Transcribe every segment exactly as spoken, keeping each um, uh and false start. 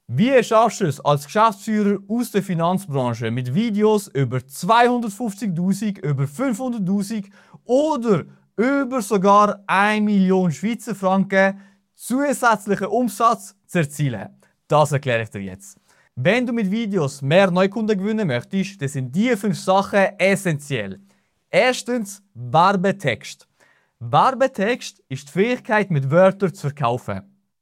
Wie schaffst du es als Geschäftsführer aus der Finanzbranche mit Videos über zweihundertfünfzigtausend, über fünfhunderttausend oder über sogar eine Million Schweizer Franken zusätzlichen Umsatz zu erzielen? Das erkläre ich dir jetzt. Wenn du mit Videos mehr Neukunden gewinnen möchtest, dann sind diese fünf Sachen essentiell. Erstens, Werbetext. Werbetext ist die Fähigkeit, mit Wörtern zu verkaufen.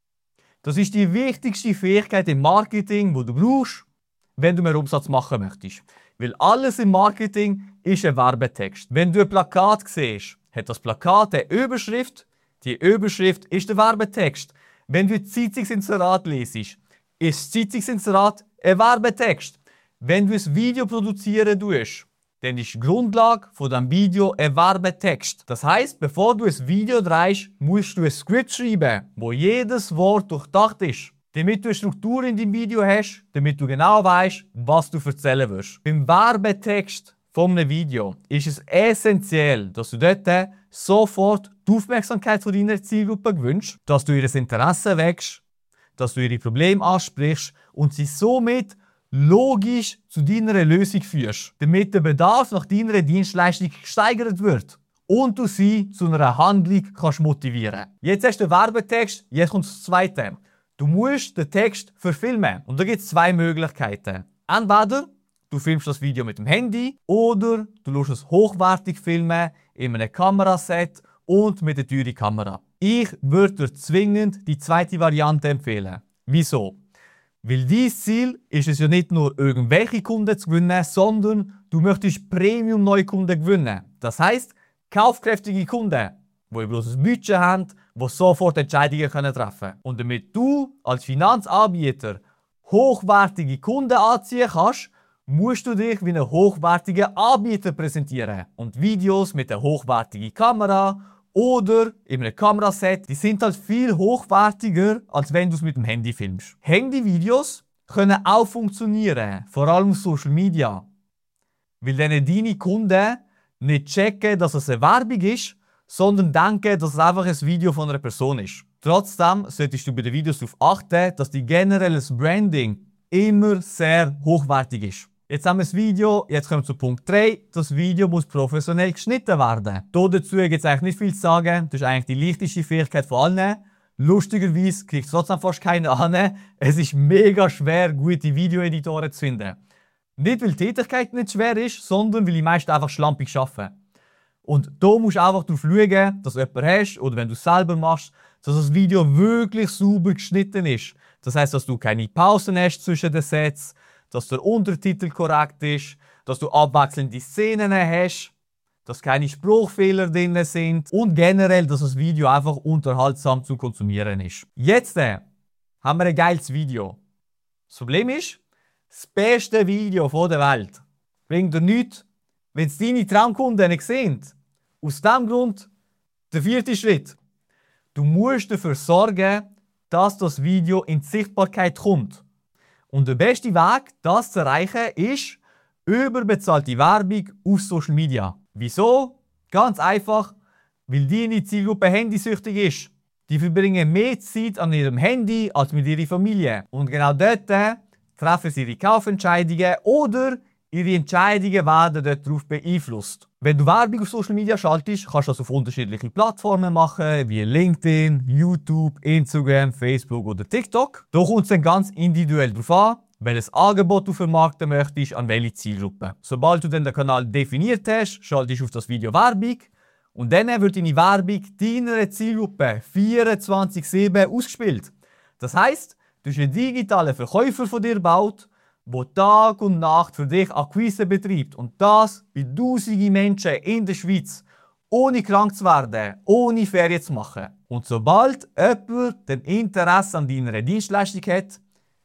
Das ist die wichtigste Fähigkeit im Marketing, die du brauchst, wenn du mehr Umsatz machen möchtest. Weil alles im Marketing ist ein Werbetext. Wenn du ein Plakat siehst, hat das Plakat eine Überschrift. Die Überschrift ist der Werbetext. Wenn du ein Zeitungsinserat lesest, ist das Zeitungsinserat ein Werbetext. Wenn du ein Video produzieren tust, dann ist die Grundlage von diesem Video ein Werbetext. Das heisst, bevor du ein Video drehst, musst du ein Skript schreiben, wo jedes Wort durchdacht ist. Damit du eine Struktur in deinem Video hast, damit du genau weißt, was du erzählen wirst. Beim Werbetext von einem Video ist es essentiell, dass du dort sofort die Aufmerksamkeit von deiner Zielgruppe gewünscht, dass du ihr Interesse wächst, dass du ihre Probleme ansprichst und sie somit logisch zu deiner Lösung führst, damit der Bedarf nach deiner Dienstleistung gesteigert wird und du sie zu einer Handlung kannst motivieren. Jetzt hast du den Werbetext, jetzt kommt das Zweite. Du musst den Text verfilmen und da gibt es zwei Möglichkeiten. Entweder du filmst das Video mit dem Handy oder du lässt es hochwertig filmen in einem Kameraset und mit einer teuren Kamera. Ich würde dir zwingend die zweite Variante empfehlen. Wieso? Weil dein Ziel ist es ja nicht nur, irgendwelche Kunden zu gewinnen, sondern du möchtest Premium-Neukunden gewinnen. Das heisst, kaufkräftige Kunden, die ein grosses Budget haben, die sofort Entscheidungen treffen können. Und damit du als Finanzanbieter hochwertige Kunden anziehen kannst, musst du dich wie ein hochwertiger Anbieter präsentieren. Und Videos mit einer hochwertigen Kamera oder in einem Kameraset, die sind halt viel hochwertiger, als wenn du es mit dem Handy filmst. Handyvideos können auch funktionieren, vor allem auf Social Media. Weil dann deine Kunden nicht checken, dass es eine Werbung ist, sondern denken, dass es einfach ein Video von einer Person ist. Trotzdem solltest du bei den Videos darauf achten, dass die generelles Branding immer sehr hochwertig ist. Jetzt haben wir das Video, jetzt kommen wir zu Punkt drei. Das Video muss professionell geschnitten werden. Hier dazu gibt es eigentlich nicht viel zu sagen. Das ist eigentlich die leichteste Fähigkeit von allen. Lustigerweise kriegt es trotzdem fast keiner an. Es ist mega schwer, gute Videoeditoren zu finden. Nicht, weil die Tätigkeit nicht schwer ist, sondern weil die meisten einfach schlampig arbeiten. Und da musst du einfach darauf schauen, dass du jemanden hast, oder wenn du es selber machst, dass das Video wirklich sauber geschnitten ist. Das heisst, dass du keine Pausen hast zwischen den Sätzen, dass der Untertitel korrekt ist, dass du abwechselnde Szenen hast, dass keine Spruchfehler drin sind und generell, dass das Video einfach unterhaltsam zu konsumieren ist. Jetzt äh, haben wir ein geiles Video. Das Problem ist, das beste Video der Welt bringt dir nichts, wenn es deine Traumkunden nicht sehen. Aus diesem Grund der vierte Schritt. Du musst dafür sorgen, dass das Video in die Sichtbarkeit kommt. Und der beste Weg, das zu erreichen, ist überbezahlte Werbung auf Social Media. Wieso? Ganz einfach, weil deine Zielgruppe handysüchtig ist. Die verbringen mehr Zeit an ihrem Handy als mit ihrer Familie. Und genau dort treffen sie ihre Kaufentscheidungen oder ihre Entscheidungen werden darauf beeinflusst. Wenn du Werbung auf Social Media schaltest, kannst du das auf unterschiedliche Plattformen machen, wie LinkedIn, YouTube, Instagram, Facebook oder TikTok. Da kommt es dann ganz individuell darauf an, welches Angebot du vermarkten möchtest, an welche Zielgruppe. Sobald du dann den Kanal definiert hast, schaltest du auf das Video Werbung und dann wird deine Werbung deiner Zielgruppe vierundzwanzig sieben ausgespielt. Das heisst, du hast einen digitalen Verkäufer von dir gebaut, der Tag und Nacht für dich Akquise betreibt. Und das bei tausenden Menschen in der Schweiz, ohne krank zu werden, ohne Ferien zu machen. Und sobald jemand den Interesse an deiner Dienstleistung hat,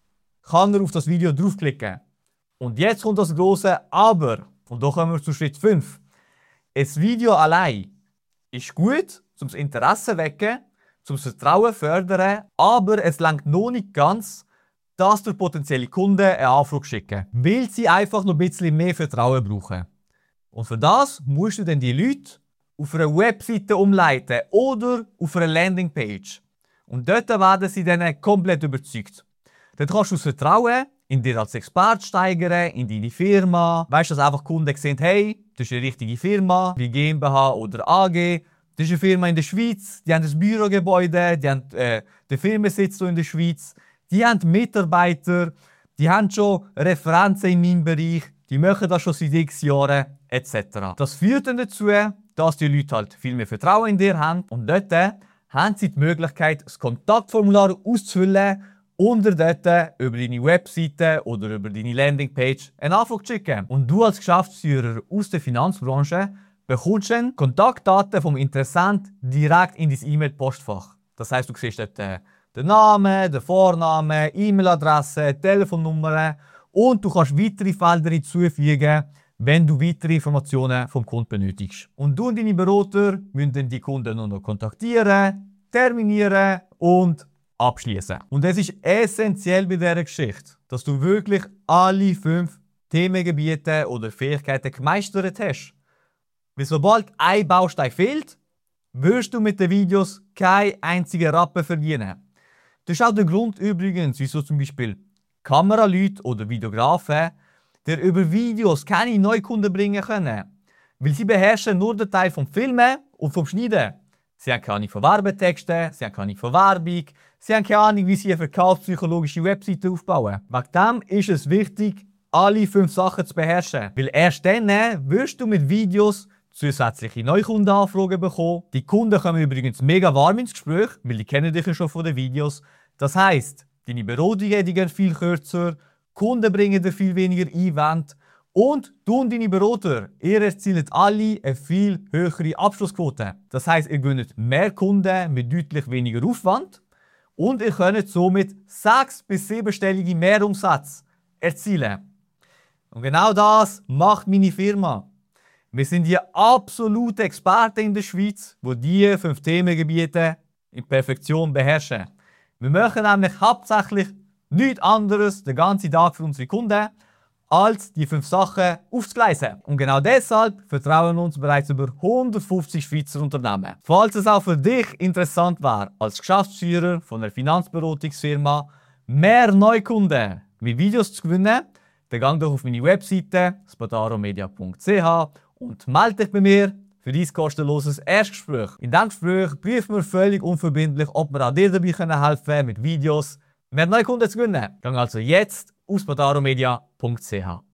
kann er auf das Video draufklicken. Und jetzt kommt das große Aber. Und da kommen wir zu Schritt fünf. Ein Video allein ist gut, um das Interesse zu wecken, um das Vertrauen zu fördern, aber es reicht noch nicht ganz, dass der potenzielle Kunden eine Anfrage schicken, weil sie einfach noch ein bisschen mehr Vertrauen brauchen. Und für das musst du dann die Leute auf eine Webseite umleiten oder auf eine Landingpage. Und dort werden sie dann komplett überzeugt. Dort kannst du das Vertrauen in dir als Experte steigern, in deine Firma. Weißt du, dass einfach Kunden sehen, hey, das ist eine richtige Firma, wie GmbH oder A G. Das ist eine Firma in der Schweiz, die haben ein Bürogebäude, die haben äh, den Firmensitz in der Schweiz, die haben Mitarbeiter, die haben schon Referenzen in meinem Bereich, die machen das schon seit x Jahren, et cetera. Das führt dann dazu, dass die Leute halt viel mehr Vertrauen in dir haben und dort haben sie die Möglichkeit, das Kontaktformular auszufüllen und dir dort über deine Webseite oder über deine Landingpage eine Anfrage zu schicken. Und du als Geschäftsführer aus der Finanzbranche bekommst dann Kontaktdaten vom Interessenten direkt in dein E-Mail-Postfach. Das heisst, du siehst dort den Namen, den Vornamen, E-Mail-Adresse, Telefonnummer und du kannst weitere Felder hinzufügen, wenn du weitere Informationen vom Kunden benötigst. Und du und deine Berater müssen dann die Kunden nur noch kontaktieren, terminieren und abschließen. Und es ist essentiell bei dieser Geschichte, dass du wirklich alle fünf Themengebiete oder Fähigkeiten gemeistert hast. Weil sobald ein Baustein fehlt, wirst du mit den Videos keinen einzigen Rappen verdienen. Das ist auch der Grund übrigens, wieso zum Beispiel Kameraleute oder Videografen die über Videos keine Neukunden bringen können. Weil sie beherrschen nur den Teil vom Filmen und vom Schneiden. Sie haben keine Ahnung von Werbetexten, sie haben keine Ahnung von Werbung, sie haben keine Ahnung, wie sie eine verkaufspsychologische Webseite aufbauen. Wegen dem ist es wichtig, alle fünf Sachen zu beherrschen. Weil erst dann wirst du mit Videos zusätzliche Neukundenanfragen bekommen. Die Kunden kommen übrigens mega warm ins Gespräch, weil die kennen dich ja schon von den Videos. Das heisst, deine Beratungen gehen viel kürzer, Kunden bringen dir viel weniger Einwände und du und deine Berater, ihr erzielt alle eine viel höhere Abschlussquote. Das heisst, ihr gewinnt mehr Kunden mit deutlich weniger Aufwand und ihr könnt somit sechs- bis siebenstellige Mehrumsatz erzielen. Und genau das macht meine Firma. Wir sind die absoluten Experten in der Schweiz, die diese fünf Themengebiete in Perfektion beherrschen. Wir machen nämlich hauptsächlich nichts anderes den ganzen Tag für unsere Kunden, als die fünf Sachen aufzugleisen. Und genau deshalb vertrauen uns bereits über hundertfünfzig Schweizer Unternehmen. Falls es auch für dich interessant wäre, als Geschäftsführer von einer Finanzberatungsfirma mehr Neukunden mit Videos zu gewinnen, dann geh doch auf meine Webseite spadaromedia punkt c h und melde dich bei mir für dein kostenloses Erstgespräch. In diesem Gespräch prüfen wir völlig unverbindlich, ob wir auch dir dabei helfen können, mit Videos mehr Neukunden zu gewinnen. Geh also jetzt auf spadaromedia punkt c h.